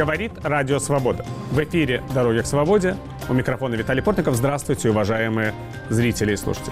Говорит Радио Свобода. В эфире «Дороги к свободе». У микрофона Виталий Портников. Здравствуйте, уважаемые зрители и слушатели.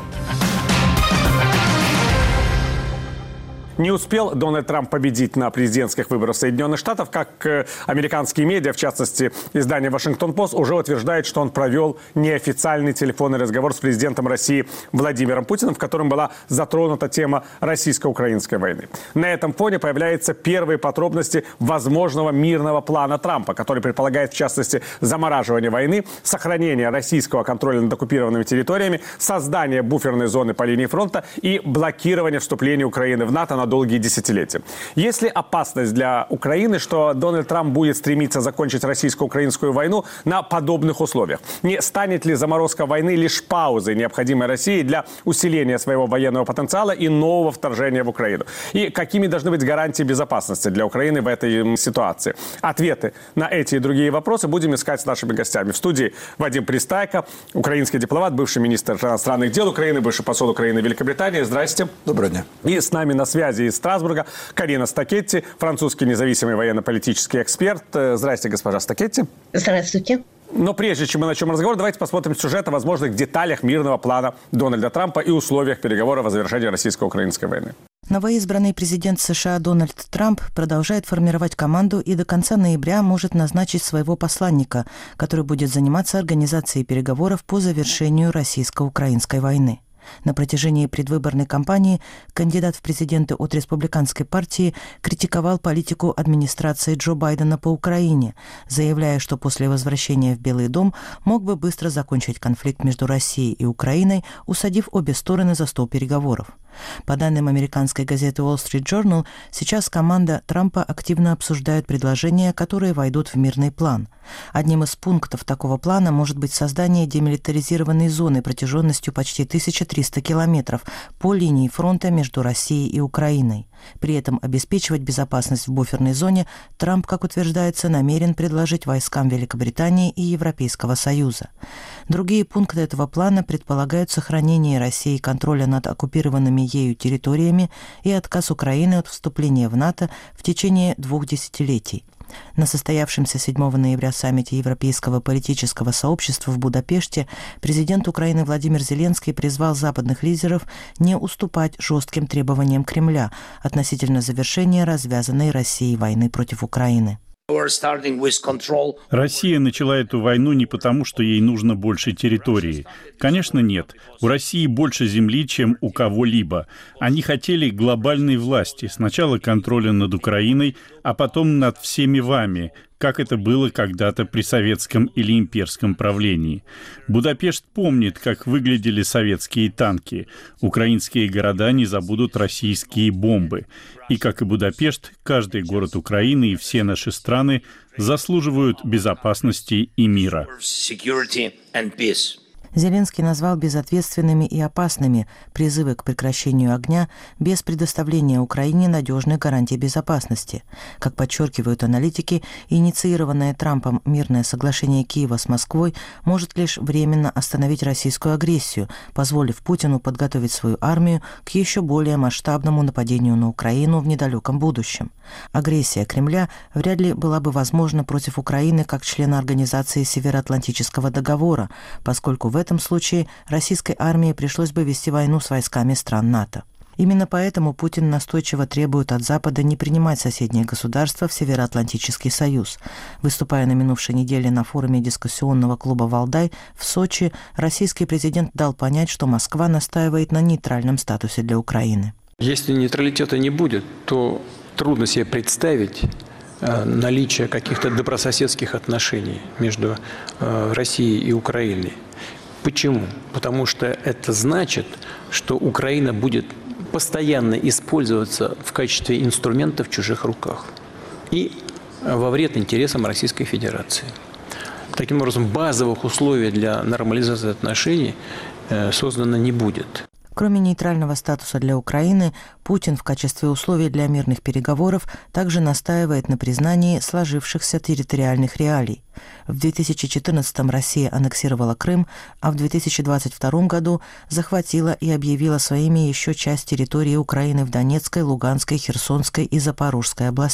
Не успел Дональд Трамп победить на президентских выборах Соединенных Штатов, как американские медиа, в частности издание «Вашингтон-Пост», уже утверждает, что он провел неофициальный телефонный разговор с президентом России Владимиром Путиным, в котором была затронута тема российско-украинской войны. На этом фоне появляются первые подробности возможного мирного плана Трампа, который предполагает, в частности, замораживание войны, сохранение российского контроля над оккупированными территориями, создание буферной зоны по линии фронта и блокирование вступления Украины в НАТО на долгие десятилетия. Есть ли опасность для Украины, что Дональд Трамп будет стремиться закончить российско-украинскую войну на подобных условиях? Не станет ли заморозка войны лишь паузой, необходимой России для усиления своего военного потенциала и нового вторжения в Украину? И какими должны быть гарантии безопасности для Украины в этой ситуации? Ответы на эти и другие вопросы будем искать с нашими гостями. В студии Вадим Пристайко, украинский дипломат, бывший министр иностранных дел Украины, бывший посол Украины в Великобритании. Здрасте. Доброго дня. И с нами на связи из Страсбурга Карина Стакетти, французский независимый военно-политический эксперт. Здрасте, госпожа Стакетти. Здравствуйте. Но прежде чем мы начнем разговор, давайте посмотрим сюжет о возможных деталях мирного плана Дональда Трампа и условиях переговоров о завершении российско-украинской войны. Новоизбранный президент США Дональд Трамп продолжает формировать команду и до конца ноября может назначить своего посланника, который будет заниматься организацией переговоров по завершению российско-украинской войны. На протяжении предвыборной кампании кандидат в президенты от республиканской партии критиковал политику администрации Джо Байдена по Украине, заявляя, что после возвращения в Белый дом мог бы быстро закончить конфликт между Россией и Украиной, усадив обе стороны за стол переговоров. По данным американской газеты Wall Street Journal, сейчас команда Трампа активно обсуждает предложения, которые войдут в мирный план. Одним из пунктов такого плана может быть создание демилитаризированной зоны протяженностью почти 1300 километров по линии фронта между Россией и Украиной. При этом обеспечивать безопасность в буферной зоне Трамп, как утверждается, намерен предложить войскам Великобритании и Европейского Союза. Другие пункты этого плана предполагают сохранение Россией контроля над оккупированными ею территориями и отказ Украины от вступления в НАТО в течение 2 десятилетий. На состоявшемся 7 ноября саммите Европейского политического сообщества в Будапеште президент Украины Владимир Зеленский призвал западных лидеров не уступать жестким требованиям Кремля относительно завершения развязанной Россией войны против Украины. Россия начала эту войну не потому, что ей нужно больше территории. Конечно, нет. У России больше земли, чем у кого-либо. Они хотели глобальной власти. Сначала контроля над Украиной, а потом над всеми вами, как это было когда-то при советском или имперском правлении. Будапешт помнит, как выглядели советские танки. Украинские города не забудут российские бомбы. И, как и Будапешт, каждый город Украины и все наши страны заслуживают безопасности и мира. Зеленский назвал безответственными и опасными призывы к прекращению огня без предоставления Украине надежных гарантий безопасности. Как подчеркивают аналитики, инициированное Трампом мирное соглашение Киева с Москвой может лишь временно остановить российскую агрессию, позволив Путину подготовить свою армию к еще более масштабному нападению на Украину в недалеком будущем. Агрессия Кремля вряд ли была бы возможна против Украины как члена Организации Североатлантического договора, поскольку в этом случае российской армии пришлось бы вести войну с войсками стран НАТО. Именно поэтому Путин настойчиво требует от Запада не принимать соседние государства в Североатлантический союз. Выступая на минувшей неделе на форуме дискуссионного клуба «Валдай» в Сочи, российский президент дал понять, что Москва настаивает на нейтральном статусе для Украины. Если нейтралитета не будет, то трудно себе представить наличие каких-то добрососедских отношений между Россией и Украиной. Почему? Потому что это значит, что Украина будет постоянно использоваться в качестве инструмента в чужих руках и во вред интересам Российской Федерации. Таким образом, базовых условий для нормализации отношений создано не будет. Кроме нейтрального статуса для Украины, Путин в качестве условий для мирных переговоров также настаивает на признании сложившихся территориальных реалий. В 2014-м Россия аннексировала Крым, а в 2022 году захватила и объявила своими еще часть территории Украины в Донецкой, Луганской, Херсонской и Запорожской областях.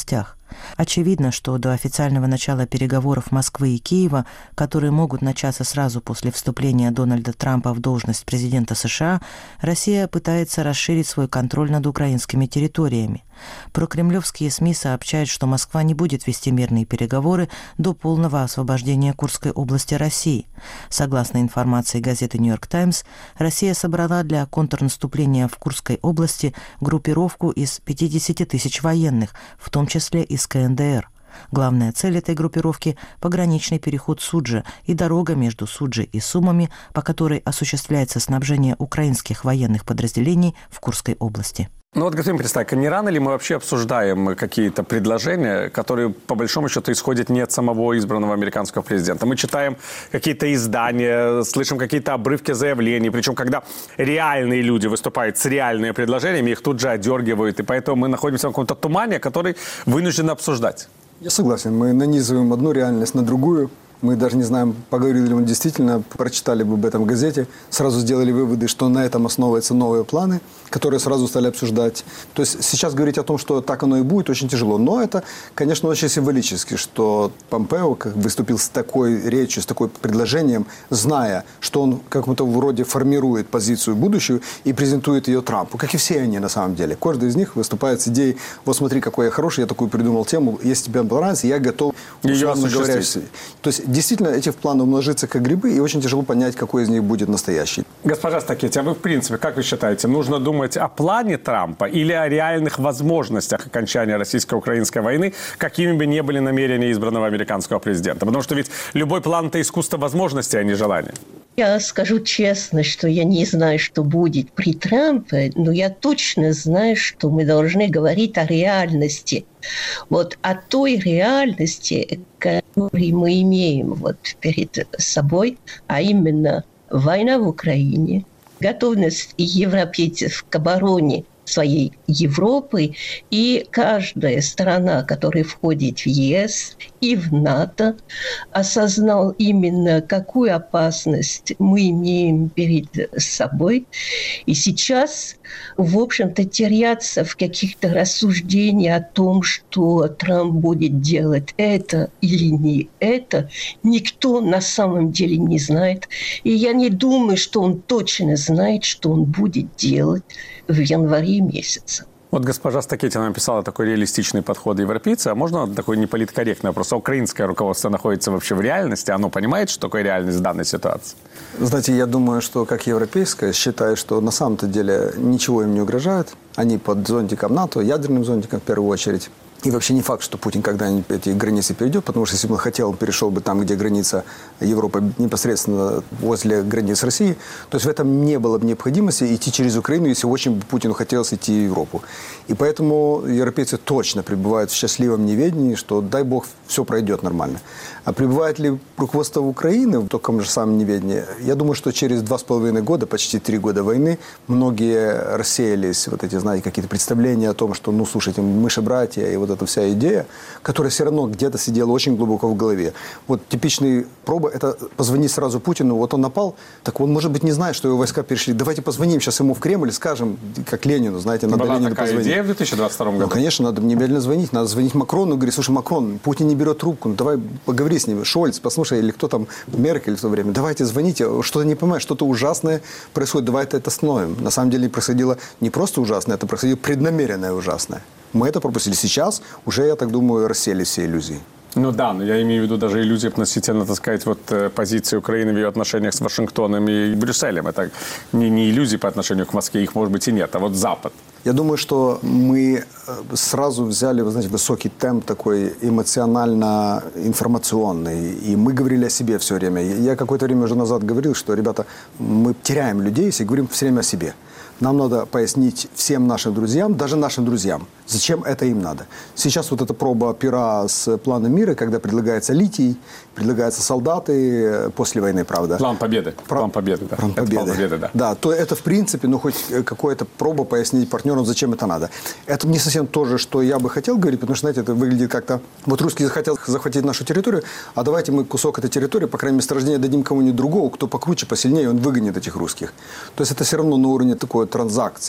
Очевидно, что до официального начала переговоров Москвы и Киева, которые могут начаться сразу после вступления Дональда Трампа в должность президента США, Россия пытается расширить свой контроль над украинскими территориями. Прокремлевские СМИ сообщают, что Москва не будет вести мирные переговоры до полного освобождения Курской области России. Согласно информации газеты «Нью-Йорк Таймс», Россия собрала для контрнаступления в Курской области группировку из 50 тысяч военных, в том числе из КНДР. Главная цель этой группировки – пограничный переход Суджи и дорога между Суджи и Сумами, по которой осуществляется снабжение украинских военных подразделений в Курской области. Ну вот, господин Пристайко, не рано ли мы вообще обсуждаем какие-то предложения, которые, по большому счету, исходят не от самого избранного американского президента? Мы читаем какие-то издания, слышим какие-то обрывки заявлений, причем когда реальные люди выступают с реальными предложениями, их тут же одергивают, и поэтому мы находимся в каком-то тумане, который вынуждены обсуждать. Я согласен, мы нанизываем одну реальность на другую. Мы даже не знаем, поговорили ли мы действительно, прочитали бы об этом в газете, сразу сделали выводы, что на этом основываются новые планы, которые сразу стали обсуждать. То есть сейчас говорить о том, что так оно и будет, очень тяжело. Но это, конечно, очень символически, что Помпео выступил с такой речью, с таким предложением, зная, что он как-то вроде формирует позицию будущую и презентует ее Трампу, как и все они на самом деле. Каждый из них выступает с идеей, вот смотри, какой я хороший, я такую придумал тему, если тебе понравится, я готов, условно говоря, то есть действительно, эти планы умножатся как грибы, и очень тяжело понять, какой из них будет настоящий. Госпожа Стакетти, а вы, в принципе, как вы считаете, нужно думать о плане Трампа или о реальных возможностях окончания российско-украинской войны, какими бы ни были намерения избранного американского президента? Потому что ведь любой план – это искусство возможностей, а не желания. Я скажу честно, что я не знаю, что будет при Трампе, но я точно знаю, что мы должны говорить о реальности. Вот о той реальности, которую мы имеем вот перед собой, а именно война в Украине, готовность европейцев к обороне своей Европы, и каждая страна, которая входит в ЕС и в НАТО, осознал именно, какую опасность мы имеем перед собой. И сейчас, в общем-то, теряться в каких-то рассуждениях о том, что Трамп будет делать это или не это, никто на самом деле не знает. И я не думаю, что он точно знает, что он будет делать в январе месяце. Вот госпожа Стакетти нам писала такой реалистичный подход европейца. А можно такой неполиткорректный вопрос? А украинское руководство находится вообще в реальности? Оно понимает, что такое реальность в данной ситуации? Знаете, я думаю, что как европейское считает, что на самом-то деле ничего им не угрожает. Они под зонтиком НАТО, ядерным зонтиком в первую очередь. И вообще не факт, что Путин когда-нибудь эти границы перейдет, потому что если бы он хотел, он перешел бы там, где граница Европы непосредственно возле границ России. То есть в этом не было бы необходимости идти через Украину, если очень Путину хотелось идти в Европу. И поэтому европейцы точно пребывают в счастливом неведении, что, дай бог, все пройдет нормально. А пребывает ли руководство Украины в таком же самом неведении? Я думаю, что через 2,5 года, почти 3 года войны, многие рассеялись, вот эти, знаете, какие-то представления о том, что, ну, слушайте, мы же братья, и вот эта вся идея, которая все равно где-то сидела очень глубоко в голове. Вот типичная проба – это позвонить сразу Путину, вот он напал, так он, может быть, не знает, что его войска перешли. Давайте позвоним сейчас ему в Кремль и скажем, как Ленину, знаете, надо Была Ленину такая позвонить. идея в 2022 году? Ну, конечно, надо немедленно звонить. Надо звонить Макрону и говорить, слушай, Макрон, Путин не берет трубку, ну, давай поговори с ним. Шольц, послушай, или кто там, Меркель в то время, давайте звоните, что-то не понимаешь, что-то ужасное происходит, давайте это остановим. На самом деле происходило не просто ужасное, это происходило преднамеренное ужасное. Мы это пропустили. Сейчас уже, я так думаю, рассеяли все иллюзии. Ну да, но я имею в виду даже иллюзии относительно, так сказать, вот позиции Украины в ее отношениях с Вашингтоном и Брюсселем. Это не иллюзии по отношению к Москве, их, может быть, и нет, а вот Запад. Я думаю, что мы сразу взяли, вы знаете, высокий темп такой эмоционально-информационный. И мы говорили о себе все время. Я какое-то время уже назад говорил, что, ребята, мы теряем людей, если говорим все время о себе. Нам надо пояснить всем нашим друзьям, даже нашим друзьям, зачем это им надо. Сейчас вот эта проба пера с планом мира, когда предлагается литий, предлагаются солдаты после войны, правда. План победы. План победы, да. План победы, да. Да, то это, в принципе, ну, хоть какая-то проба пояснить партнерам, зачем это надо. Это не совсем то же, что я бы хотел говорить, потому что, знаете, это выглядит как-то... Вот русские захотят захватить нашу территорию, а давайте мы кусок этой территории, по крайней мере, месторождения дадим кому-нибудь другого, кто покруче, посильнее, он выгонит этих русских. То есть это все равно на уровне такой транзакций.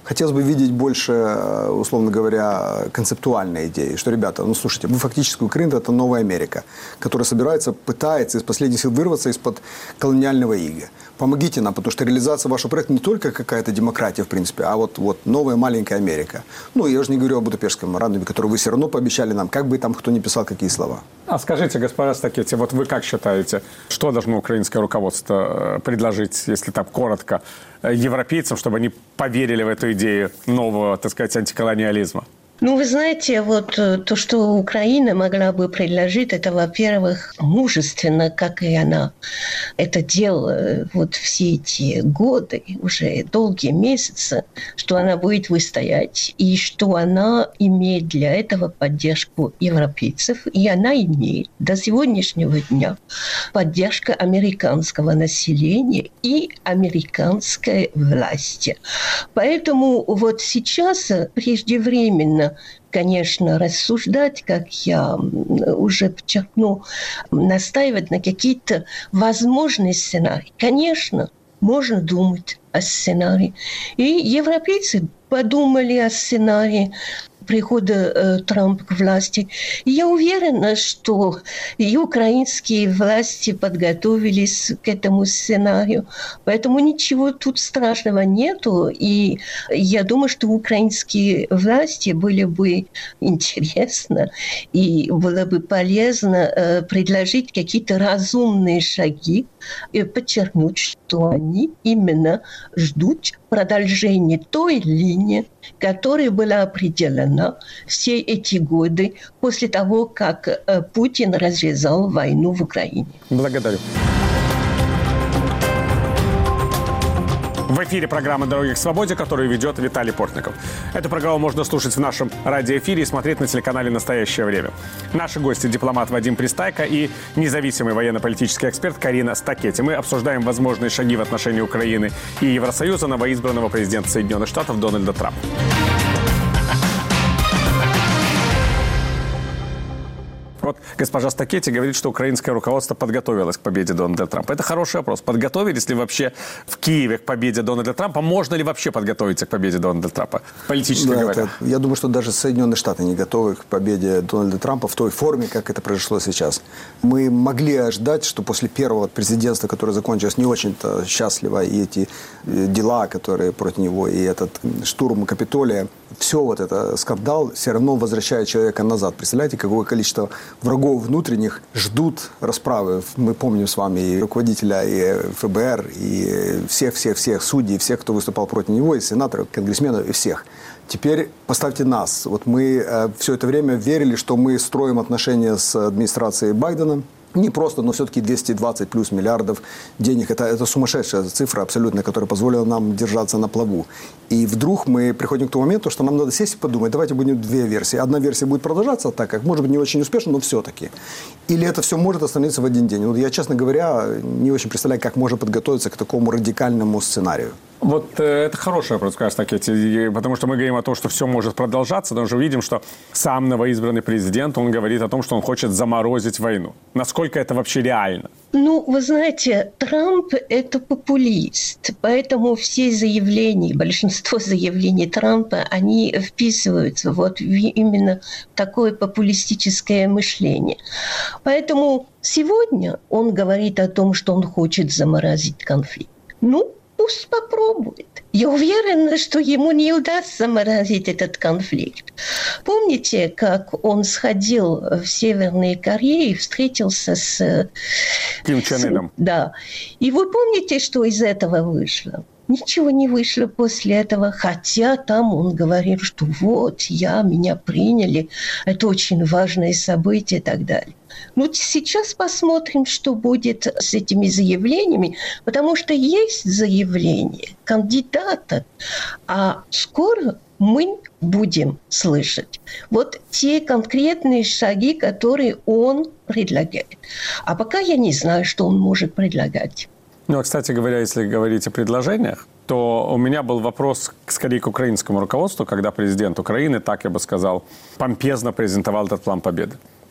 Хотелось бы видеть больше, условно говоря, концептуальной идеи, что, ребята, ну, слушайте, вы фактически Украина – это новая Америка, которая пытается из последних сил вырваться из-под колониального ига. Помогите нам, потому что реализация вашего проекта не только какая-то демократия, в принципе, а вот новая маленькая Америка. Ну, я уже не говорю о Будапештском меморандуме, который вы все равно пообещали нам, как бы там кто ни писал какие слова. А скажите, госпожа Стакетти, вот вы как считаете, что должно украинское руководство предложить, если так коротко, европейцам, чтобы они поверили в эту идею нового, так сказать, антиколониализма? Ну, вы знаете, вот то, что Украина могла бы предложить, это, во-первых, мужественно, как и она это делала вот все эти годы, уже долгие месяцы, что она будет выстоять, и что она имеет для этого поддержку европейцев, и она имеет до сегодняшнего дня поддержку американского населения и американской власти. Поэтому вот сейчас преждевременно, конечно, рассуждать, как я уже подчеркну, настаивать на какие-то возможные сценарии. Конечно, можно думать о сценарии. И европейцы подумали о сценарии прихода Трампа к власти. И я уверена, что и украинские власти подготовились к этому сценарию. Поэтому ничего тут страшного нету. И я думаю, что украинские власти были бы интересно и было бы полезно предложить какие-то разумные шаги и подчеркнуть, что они именно ждут продолжения той линии, которая была определена все эти годы после того, как Путин развязал войну в Украине. Благодарю. В эфире программа «Дороги к свободе», которую ведет Виталий Портников. Эту программу можно слушать в нашем радиоэфире и смотреть на телеканале «Настоящее время». Наши гости – дипломат Вадим Пристайко и независимый военно-политический эксперт Карина Стакетти. Мы обсуждаем возможные шаги в отношении Украины и Евросоюза новоизбранного президента Соединенных Штатов Дональда Трампа. Вот госпожа Стакетти говорит, что украинское руководство подготовилось к победе Дональда Трампа. Это хороший вопрос. Подготовились ли вообще в Киеве к победе Дональда Трампа? Можно ли вообще подготовиться к победе Дональда Трампа, политически говоря? Я думаю, что даже Соединенные Штаты не готовы к победе Дональда Трампа в той форме, как это произошло сейчас. Мы могли ожидать, что после первого президентства, которое закончилось не очень-то счастливо, и эти дела, которые против него, и этот штурм Капитолия, все вот это скандал все равно возвращает человека назад. Представляете, какое количество врагов внутренних ждут расправы. Мы помним с вами и руководителя и ФБР, и всех судей, всех, кто выступал против него, и сенаторов, конгрессменов, и всех. Теперь поставьте нас. Вот мы все это время верили, что мы строим отношения с администрацией Байдена. Не просто, но все-таки 220 плюс миллиардов денег. Это сумасшедшая цифра абсолютно, которая позволила нам держаться на плаву. И вдруг мы приходим к тому моменту, что нам надо сесть и подумать, давайте будем две версии. Одна версия будет продолжаться так, как, может быть, не очень успешно, но все-таки. Или это все может остановиться в один день. Ну, я, честно говоря, не очень представляю, как можно подготовиться к такому радикальному сценарию. Вот это хороший вопрос, скажешь, Стакетти, потому что мы говорим о том, что все может продолжаться, но уже видим, что сам новоизбранный президент, он говорит о том, что он хочет заморозить войну. Насколько это вообще реально? Ну, вы знаете, Трамп – это популист, поэтому все заявления, большинство заявлений Трампа, они вписываются вот именно в такое популистическое мышление. Поэтому сегодня он говорит о том, что он хочет заморозить конфликт. Ну, пусть попробует. Я уверена, что ему не удастся заморозить этот конфликт. Помните, как он сходил в Северную Корею и встретился с Ким Чен Ыном? Да. И вы помните, что из этого вышло? Ничего не вышло после этого, хотя там он говорил, что вот, меня приняли, это очень важное событие и так далее. Ну, сейчас посмотрим, что будет с этими заявлениями, потому что есть заявление кандидата, а скоро мы будем слышать вот те конкретные шаги, которые он предлагает. А пока я не знаю, что он может предлагать. Ну, кстати говоря, если говорить о предложениях, то у меня был вопрос скорее к украинскому руководству, когда президент Украины, так я бы сказал, помпезно презентовал этот план победы.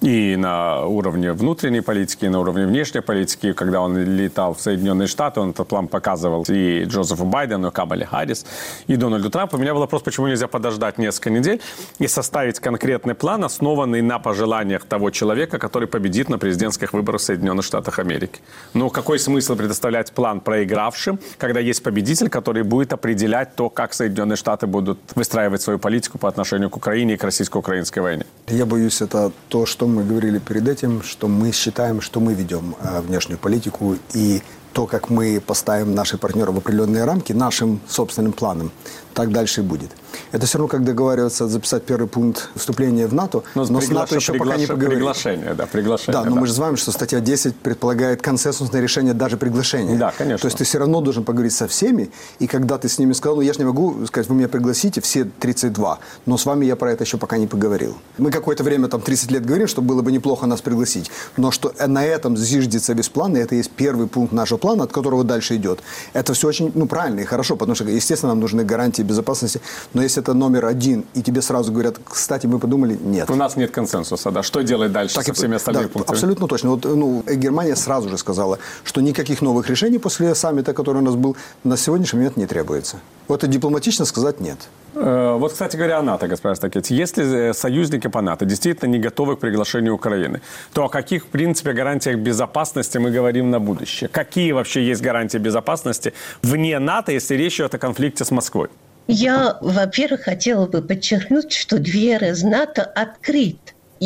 И на уровне внутренней политики, и на уровне внешней политики. Когда он летал в Соединенные Штаты, он этот план показывал и Джозефу Байдену, и Камале Харрис, и Дональду Трампу. У меня был вопрос, почему нельзя подождать несколько недель и составить конкретный план, основанный на пожеланиях того человека, который победит на президентских выборах в Соединенных Штатах Америки. Ну, какой смысл предоставлять план проигравшим, когда есть победитель, который будет определять то, как Соединенные Штаты будут выстраивать свою политику по отношению к Украине и к российско-украинской войне? Я боюсь, это то, что мы говорили перед этим, что мы считаем, что мы ведем внешнюю политику, и то, как мы поставим наших партнеров в определенные рамки нашим собственным планом, так дальше и будет. Это все равно, как договариваться записать первый пункт вступления в НАТО, но с НАТО еще пока не поговорили. Приглашение, да, приглашение. Да, но мы же знаем, что статья 10 предполагает консенсусное решение даже приглашения. Да, конечно. То есть ты все равно должен поговорить со всеми, и когда ты с ними сказал, ну я же не могу сказать, вы меня пригласите, все 32, но с вами я про это еще пока не поговорил. Мы какое-то время, там 30 лет говорим, что было бы неплохо нас пригласить, но что на этом зиждется весь план, и это есть первый пункт нашего плана, от которого дальше идет. Это все очень правильно и хорошо, потому что, естественно, нам нужны гарантии безопасности, но если это номер один, и тебе сразу говорят, кстати, мы подумали, нет. У нас нет консенсуса, да. Что делать дальше со всеми остальными пунктами? Абсолютно точно. Вот, Германия сразу же сказала, что никаких новых решений после саммита, который у нас был, на сегодняшний момент не требуется. Вот и дипломатично сказать нет. Вот, кстати говоря, о НАТО, господин Стакетти. Если союзники по НАТО действительно не готовы к приглашению Украины, то о каких, в принципе, гарантиях безопасности мы говорим на будущее? Какие вообще есть гарантии безопасности вне НАТО, если речь идет о конфликте с Москвой? Я, во-первых, хотела бы подчеркнуть, что дверь НАТО открыта.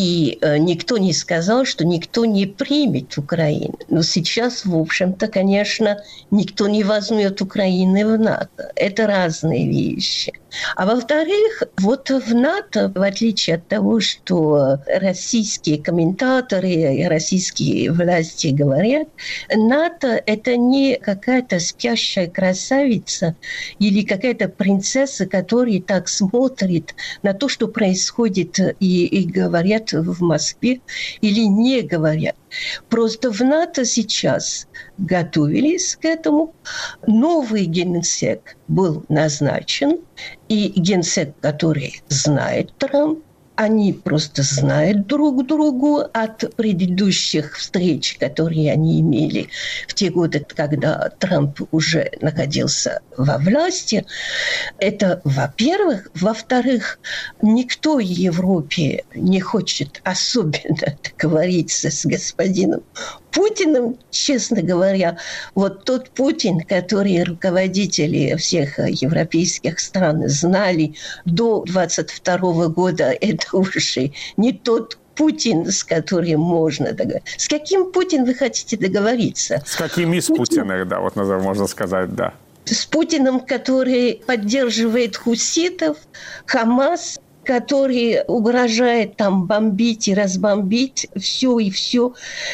И никто не сказал, что никто не примет Украину. Но сейчас, в общем-то, конечно, никто не возьмет Украины в НАТО. Это разные вещи. А во-вторых, вот в НАТО, в отличие от того, что российские комментаторы и российские власти говорят, НАТО – это не какая-то спящая красавица или какая-то принцесса, которая так смотрит на то, что происходит, и говорят в Москве или не говорят. Просто в НАТО сейчас готовились к этому. Новый генсек был назначен, и генсек, который знает Трамп, они просто знают друг другу от предыдущих встреч, которые они имели в те годы, когда Трамп уже находился во власти. Это, во-первых. Во-вторых, никто в Европе не хочет особенно договориться с господином Путиным, честно говоря. Вот тот Путин, который руководители всех европейских стран знали до 22 года, это уже не тот Путин, с которым можно договориться. С каким Путин вы хотите договориться? С каким из Путиных, да, вот можно сказать, да. С Путиным, который поддерживает хуситов, Хамас, который угрожает там бомбить и разбомбить все и все.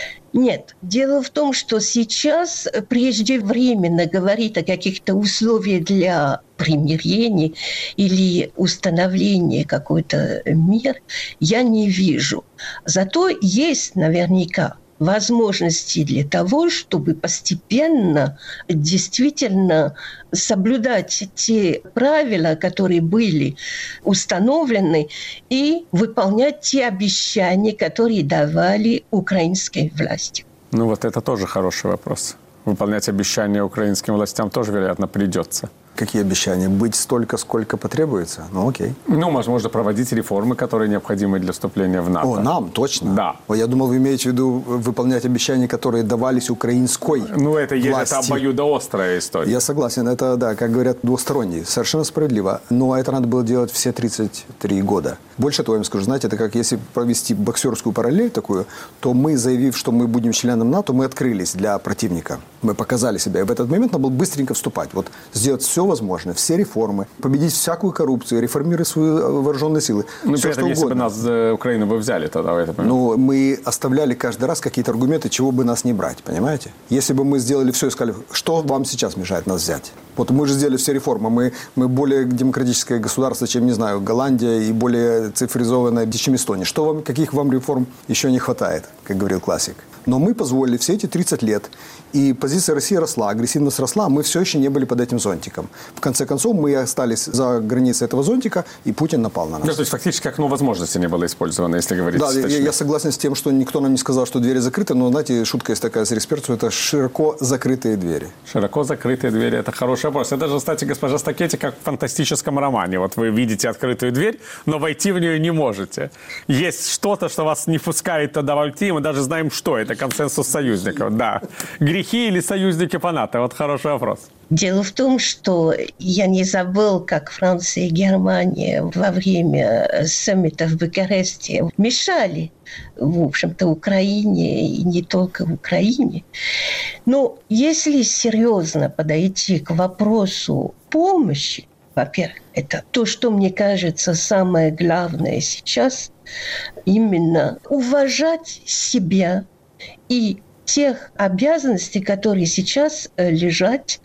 Нет. Дело в том, что сейчас преждевременно говорить о каких-то условиях для примирения или установления какой-то мер я не вижу. Зато есть наверняка возможности для того, чтобы постепенно действительно соблюдать те правила, которые были установлены, и выполнять те обещания, которые давали украинской власти. Ну вот это тоже хороший вопрос. Выполнять обещания украинским властям тоже, вероятно, придется. Какие обещания? Быть столько, сколько потребуется? Ну, окей. Ну, возможно, проводить реформы, которые необходимы для вступления в НАТО. О, нам, точно? Да. Я думал, вы имеете в виду выполнять обещания, которые давались украинской власти. Это обоюдоострая история. Я согласен. Это, да, как говорят, двусторонний. Совершенно справедливо. Но это надо было делать все 33 года. Больше того, я вам скажу, знаете, это как если провести боксерскую параллель такую, то мы, заявив, что мы будем членом НАТО, мы открылись для противника. Мы показали себя. И в этот момент надо было быстренько вступать. Вот сделать все возможно, все реформы, победить всякую коррупцию, реформировать свои вооруженные силы. Ну, при этом, если бы нас, Украину бы взяли тогда в этот момент. Ну, мы оставляли каждый раз какие-то аргументы, чего бы нас не брать, понимаете? Если бы мы сделали все и сказали, что вам сейчас мешает нас взять? Вот мы же сделали все реформы, мы более демократическое государство, чем, не знаю, Голландия, и более цифризованное, чем Эстония. Каких вам реформ еще не хватает, как говорил классик? Но мы позволили все эти 30 лет, и позиция России росла, агрессивность росла, мы все еще не были под этим зонтиком. В конце концов, мы остались за границей этого зонтика, и Путин напал на нас. Ну, то есть фактически окно возможности не было использовано, если говорить. Да, я согласен с тем, что никто нам не сказал, что двери закрыты, но, знаете, шутка есть такая с Респерту, это широко закрытые двери. Широко закрытые двери – это хороший вопрос. Это же, кстати, госпожа Стакетти, как в фантастическом романе. Вот вы видите открытую дверь, но войти в нее не можете. Есть что-то, что вас не пускает туда войти, и мы даже знаем, что это. Консенсус союзников, да. Грехи или союзники по НАТО? Вот хороший вопрос. Дело в том, что я не забыл, как Франция и Германия во время саммита в Бухаресте мешали, в общем-то, Украине, и не только Украине. Но если серьезно подойти к вопросу помощи, во-первых, это то, что, мне кажется, самое главное сейчас, именно уважать себя и тех обязанностей, которые сейчас лежат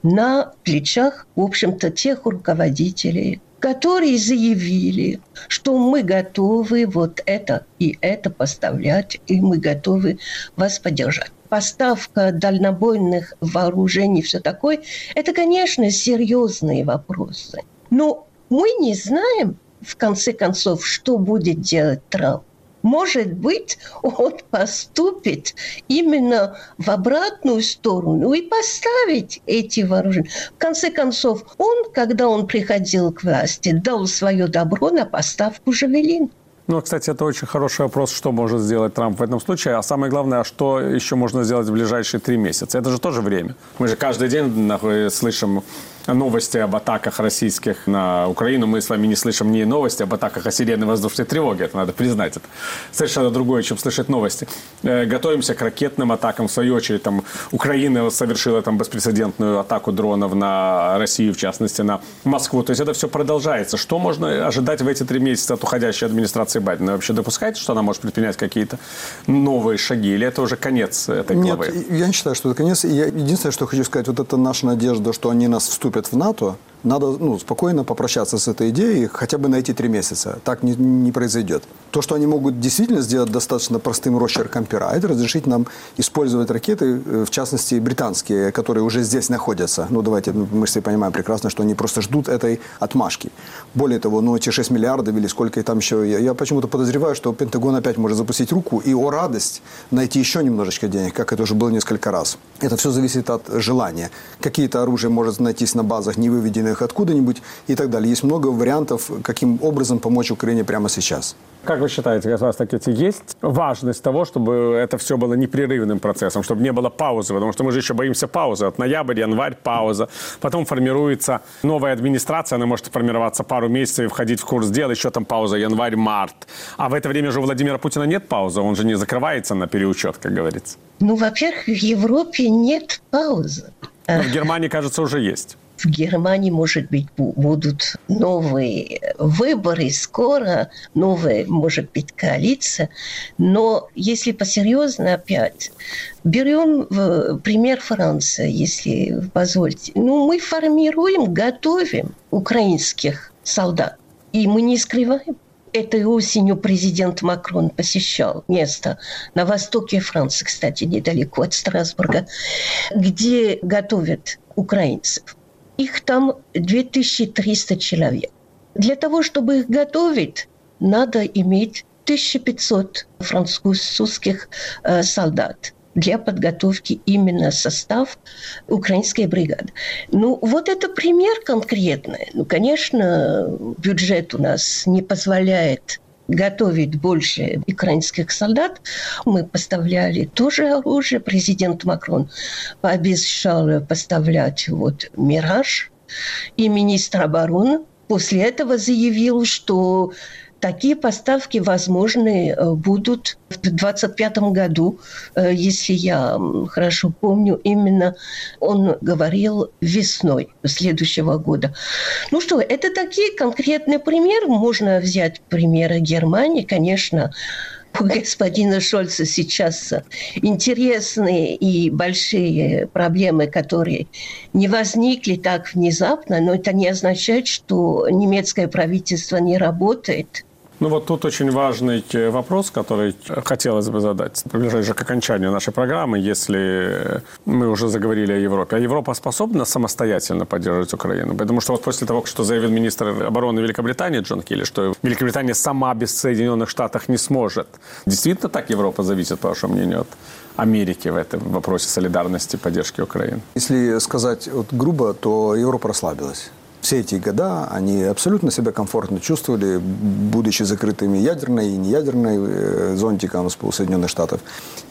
на плечах, в общем-то, тех руководителей, которые заявили, что мы готовы вот это и это поставлять, и мы готовы вас поддержать. Поставка дальнобойных вооружений, все такое, это, конечно, серьезные вопросы. Но мы не знаем, в конце концов, что будет делать Трамп. Может быть, он поступит именно в обратную сторону и поставить эти вооружения. В конце концов, он, когда он приходил к власти, дал свое добро на поставку «Жавелин». Ну, кстати, это очень хороший вопрос, что может сделать Трамп в этом случае. А самое главное, что еще можно сделать в ближайшие 3 месяца. Это же тоже время. Мы же каждый день слышим новости об атаках российских на Украину. Мы с вами не слышим ни новости об атаках, а сирены воздушной тревоги. Это надо признать. Это совершенно другое, чем слышать новости. Готовимся к ракетным атакам. В свою очередь, Украина совершила беспрецедентную атаку дронов на Россию, в частности, на Москву. То есть это все продолжается. Что можно ожидать в эти 3 месяца от уходящей администрации Байдена? Вы вообще допускаете, что она может предпринять какие-то новые шаги? Или это уже конец этой главы? Нет, я не считаю, что это конец. Единственное, что хочу сказать, вот это наша надежда, что они нас вступят в НАТО. Надо спокойно попрощаться с этой идеей, хотя бы на эти 3 месяца. Так не произойдет. То, что они могут действительно сделать достаточно простым росчерком пера, это разрешить нам использовать ракеты, в частности, британские, которые уже здесь находятся. Мы все понимаем прекрасно, что они просто ждут этой отмашки. Более того, эти 6 миллиардов или сколько там еще... Я почему-то подозреваю, что Пентагон опять может запустить руку и, о радость, найти еще немножечко денег, как это уже было несколько раз. Это все зависит от желания. Какие-то оружия может найтись на базах, не выведенных откуда-нибудь и так далее. Есть много вариантов, каким образом помочь Украине прямо сейчас. Как вы считаете, госпожа Стакетти, есть важность того, чтобы это все было непрерывным процессом, чтобы не было паузы? Потому что мы же еще боимся паузы. Вот ноябрь, январь, пауза. Потом формируется новая администрация, она может формироваться пару месяцев и входить в курс дела. Еще там пауза январь-март. А в это время же у Владимира Путина нет паузы. Он же не закрывается на переучет, как говорится. Во-первых, в Европе нет паузы. Но в Германии, кажется, уже есть. В Германии, может быть, будут новые выборы скоро, новая, может быть, коалиция. Но если посерьезно опять, берем пример Франции, если позволите. Мы формируем, готовим украинских солдат. И мы не скрываем. Этой осенью президент Макрон посещал место на востоке Франции, кстати, недалеко от Страсбурга, где готовят украинцев. Их там 2300 человек. Для того, чтобы их готовить, надо иметь 1500 французских солдат для подготовки именно состав украинской бригады. Вот это пример конкретный. Конечно, бюджет у нас не позволяет готовить больше украинских солдат. Мы поставляли тоже оружие. Президент Макрон пообещал поставлять «Мираж». И министр обороны после этого заявил, что такие поставки возможны будут в 2025 году, если я хорошо помню, именно он говорил весной следующего года. Это такие конкретные примеры. Можно взять примеры Германии, конечно. У господина Шольца сейчас интересные и большие проблемы, которые не возникли так внезапно, но это не означает, что немецкое правительство не работает. Ну вот тут очень важный вопрос, который хотелось бы задать. Приближаясь к окончанию нашей программы, если мы уже заговорили о Европе. А Европа способна самостоятельно поддерживать Украину? Потому что вот после того, что заявил министр обороны Великобритании Джон Келли, что Великобритания сама без Соединенных Штатов не сможет. Действительно так Европа зависит, по вашему мнению, от Америки в этом вопросе солидарности и поддержки Украины? Если сказать вот грубо, то Европа расслабилась. Все эти года они абсолютно себя комфортно чувствовали, будучи закрытыми ядерной и неядерной зонтиком с Соединенных Штатов.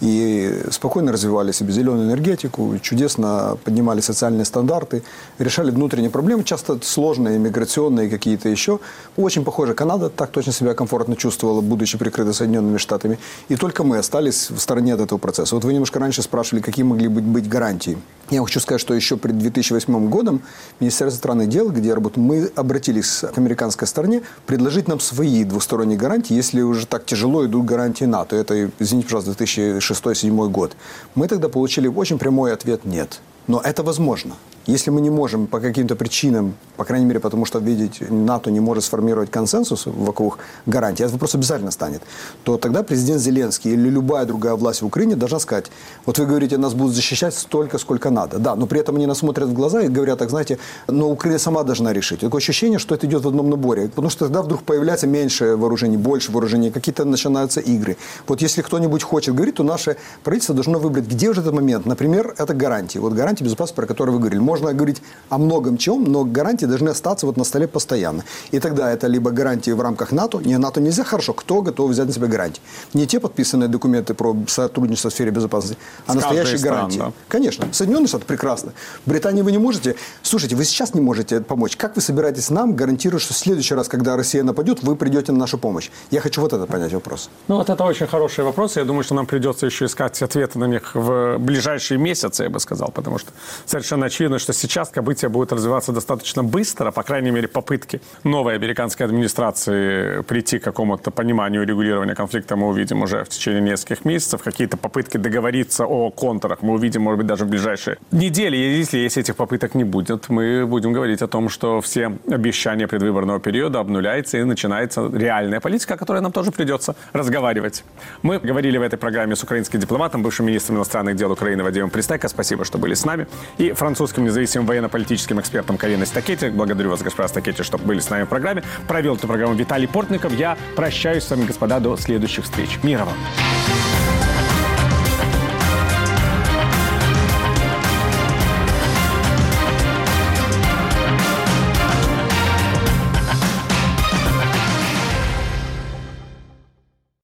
И спокойно развивали себе зеленую энергетику, чудесно поднимали социальные стандарты, решали внутренние проблемы, часто сложные, миграционные какие-то еще. Очень похоже, Канада так точно себя комфортно чувствовала, будучи прикрыта Соединенными Штатами. И только мы остались в стороне от этого процесса. Вот вы немножко раньше спрашивали, какие могли быть гарантии. Я хочу сказать, что еще перед 2008 годом Министерство иностранных дел, где я работаю, мы обратились к американской стороне предложить нам свои двусторонние гарантии, если уже так тяжело идут гарантии НАТО. Это, извините, пожалуйста, 2006-2007 год. Мы тогда получили очень прямой ответ «нет». Но это возможно. Если мы не можем по каким-то причинам, по крайней мере, потому что, видите, НАТО не может сформировать консенсус вокруг гарантий, этот вопрос обязательно станет, то тогда президент Зеленский или любая другая власть в Украине должна сказать, вот вы говорите, нас будут защищать столько, сколько надо. Да, но при этом они нас смотрят в глаза и говорят, так знаете, но Украина сама должна решить. Такое ощущение, что это идет в одном наборе. Потому что тогда вдруг появляется меньше вооружений, больше вооружений, какие-то начинаются игры. Вот если кто-нибудь хочет говорить, то наше правительство должно выбрать, где же этот момент. Например, это гарантии. Вот гарантии безопасности, про которые вы говорили. Можно говорить о многом чем, но гарантии должны остаться вот на столе постоянно. И тогда это либо гарантии в рамках НАТО. Не, НАТО нельзя, хорошо, кто готов взять на себя гарантии? Не те подписанные документы про сотрудничество в сфере безопасности, а настоящие гарантии. Да. Конечно. Соединенные Штаты прекрасно. Британии вы не можете. Слушайте, вы сейчас не можете помочь. Как вы собираетесь нам гарантировать, что в следующий раз, когда Россия нападет, вы придете на нашу помощь? Я хочу вот это понять вопрос. Ну вот это очень хороший вопрос. Я думаю, что нам придется еще искать ответы на них в ближайшие месяцы, я бы сказал, потому что совершенно очевидно, что сейчас события будут развиваться достаточно быстро, по крайней мере, попытки новой американской администрации прийти к какому-то пониманию регулирования конфликта мы увидим уже в течение нескольких месяцев. Какие-то попытки договориться о контурах мы увидим, может быть, даже в ближайшие недели. Если этих попыток не будет, мы будем говорить о том, что все обещания предвыборного периода обнуляются и начинается реальная политика, о которой нам тоже придется разговаривать. Мы говорили в этой программе с украинским дипломатом, бывшим министром иностранных дел Украины Вадимом Пристайко. Спасибо, что были с нами. И французским независимым военно-политическим экспертом Кариной Стакетти. Благодарю вас, госпожа Стакетти, что были с нами в программе. Провел эту программу Виталий Портников. Я прощаюсь с вами, господа, до следующих встреч. Мира вам!